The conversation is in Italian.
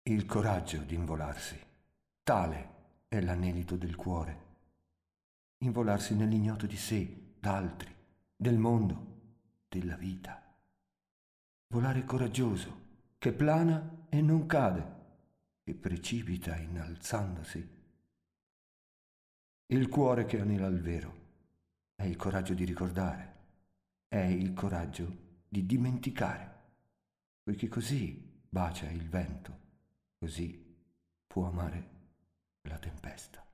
Il coraggio di involarsi, tale è l'anelito del cuore. Involarsi nell'ignoto di sé, d'altri, del mondo, della vita. Volare coraggioso, che plana e non cade, che precipita innalzandosi. Il cuore che anela al vero è il coraggio di ricordare, è il coraggio di dimenticare, poiché così bacia il vento, così può amare la tempesta.